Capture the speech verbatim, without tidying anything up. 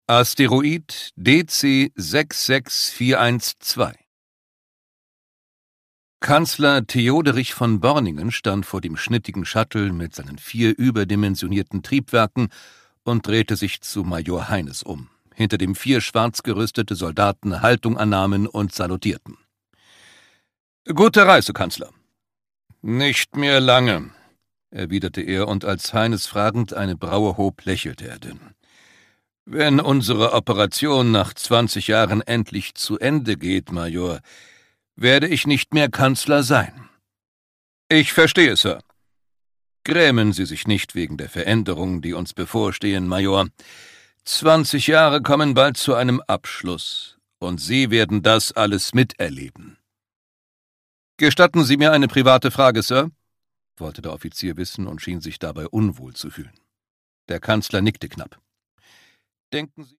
Asteroid D C sechs sechs vier eins zwei. Kanzler Theoderich von Borningen stand vor dem schnittigen Shuttle mit seinen vier überdimensionierten Triebwerken und drehte sich zu Major Heines um, hinter dem vier schwarz gerüstete Soldaten Haltung annahmen und salutierten. »Gute Reise, Kanzler.« »Nicht mehr lange«, erwiderte er, und als Heines fragend eine Braue hob, lächelte er dünn. »Wenn unsere Operation nach zwanzig Jahren endlich zu Ende geht, Major, werde ich nicht mehr Kanzler sein.« »Ich verstehe, Sir.« »Grämen Sie sich nicht wegen der Veränderungen, die uns bevorstehen, Major. Zwanzig Jahre kommen bald zu einem Abschluss, und Sie werden das alles miterleben.« »Gestatten Sie mir eine private Frage, Sir?« wollte der Offizier wissen und schien sich dabei unwohl zu fühlen. Der Kanzler nickte knapp. »Denken Sie